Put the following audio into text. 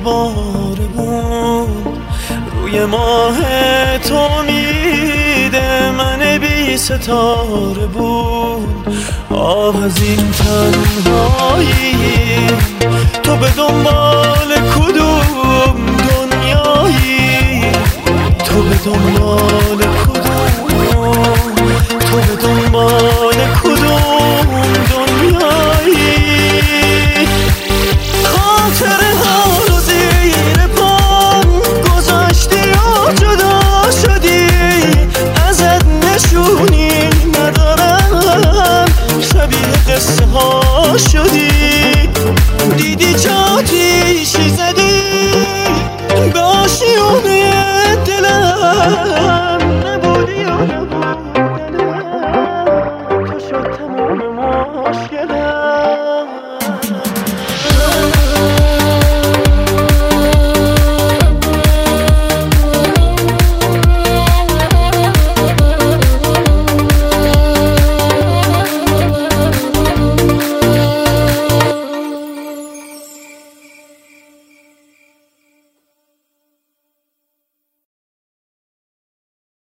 بارمون روی ماه تو میده من بی ستاره بود. آه از این تنهایی، تو به دنبال کدوم دنیایی؟ تو به دنبال کدوم، تو به دنبال کدوم دنیایی؟ خاطره ها رو زیر پام گذاشتی و جدا شدی، ازت نشونی ندارم، شبیه قصه ها شدی. دیدی چه آتیشی زدی به آشیونه دلم،